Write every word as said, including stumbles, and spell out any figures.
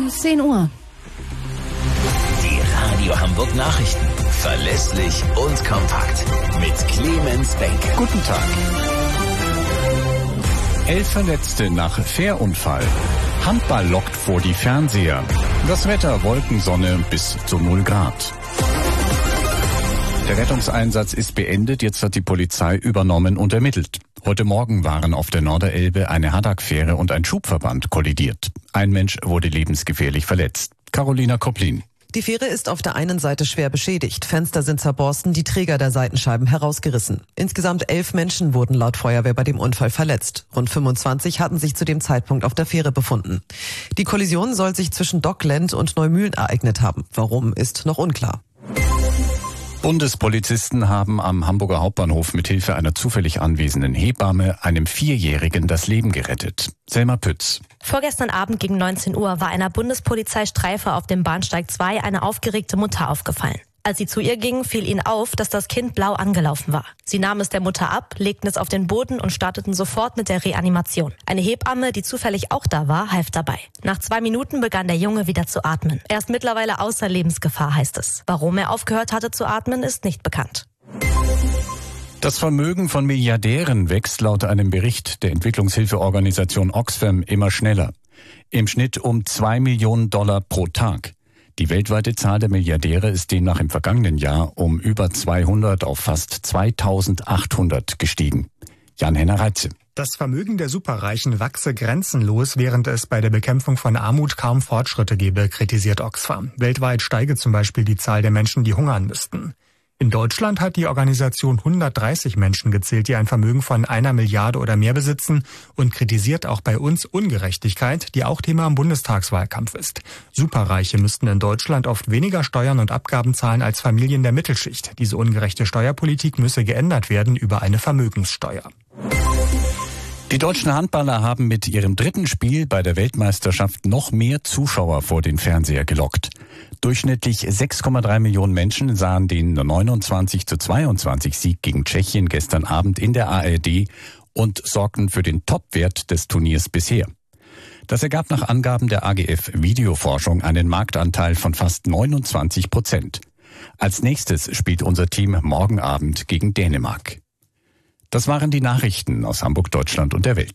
zehn Uhr. Die Radio Hamburg Nachrichten. Verlässlich und kompakt. Mit Clemens Benke. Guten Tag. Elf Verletzte nach Fährunfall. Handball lockt vor die Fernseher. Das Wetter Wolkensonne bis zu null Grad. Der Rettungseinsatz ist beendet, jetzt hat die Polizei übernommen und ermittelt. Heute Morgen waren auf der Norderelbe eine Haddock-Fähre und ein Schubverband kollidiert. Ein Mensch wurde lebensgefährlich verletzt. Carolina Koplin. Die Fähre ist auf der einen Seite schwer beschädigt. Fenster sind zerborsten, die Träger der Seitenscheiben herausgerissen. Insgesamt elf Menschen wurden laut Feuerwehr bei dem Unfall verletzt. Rund fünfundzwanzig hatten sich zu dem Zeitpunkt auf der Fähre befunden. Die Kollision soll sich zwischen Dockland und Neumühlen ereignet haben. Warum, ist noch unklar. Bundespolizisten haben am Hamburger Hauptbahnhof mit Hilfe einer zufällig anwesenden Hebamme einem Vierjährigen das Leben gerettet. Selma Pütz. Vorgestern Abend gegen neunzehn Uhr war einer Bundespolizeistreife auf dem Bahnsteig zwei eine aufgeregte Mutter aufgefallen. Als sie zu ihr ging, fiel ihnen auf, dass das Kind blau angelaufen war. Sie nahmen es der Mutter ab, legten es auf den Boden und starteten sofort mit der Reanimation. Eine Hebamme, die zufällig auch da war, half dabei. Nach zwei Minuten begann der Junge wieder zu atmen. Er ist mittlerweile außer Lebensgefahr, heißt es. Warum er aufgehört hatte zu atmen, ist nicht bekannt. Das Vermögen von Milliardären wächst laut einem Bericht der Entwicklungshilfeorganisation Oxfam immer schneller. Im Schnitt um zwei Millionen Dollar pro Tag. Die weltweite Zahl der Milliardäre ist demnach im vergangenen Jahr um über zweihundert auf fast zweitausendachthundert gestiegen. Jan-Henner Reitze. Das Vermögen der Superreichen wachse grenzenlos, während es bei der Bekämpfung von Armut kaum Fortschritte gebe, kritisiert Oxfam. Weltweit steige zum Beispiel die Zahl der Menschen, die hungern müssten. In Deutschland hat die Organisation hundertdreißig Menschen gezählt, die ein Vermögen von einer Milliarde oder mehr besitzen und kritisiert auch bei uns Ungerechtigkeit, die auch Thema im Bundestagswahlkampf ist. Superreiche müssten in Deutschland oft weniger Steuern und Abgaben zahlen als Familien der Mittelschicht. Diese ungerechte Steuerpolitik müsse geändert werden über eine Vermögenssteuer. Die deutschen Handballer haben mit ihrem dritten Spiel bei der Weltmeisterschaft noch mehr Zuschauer vor den Fernseher gelockt. Durchschnittlich sechs Komma drei Millionen Menschen sahen den neunundzwanzig zu zweiundzwanzig Sieg gegen Tschechien gestern Abend in der A R D und sorgten für den Topwert des Turniers bisher. Das ergab nach Angaben der A G F Videoforschung einen Marktanteil von fast neunundzwanzig Prozent. Als nächstes spielt unser Team morgen Abend gegen Dänemark. Das waren die Nachrichten aus Hamburg, Deutschland und der Welt.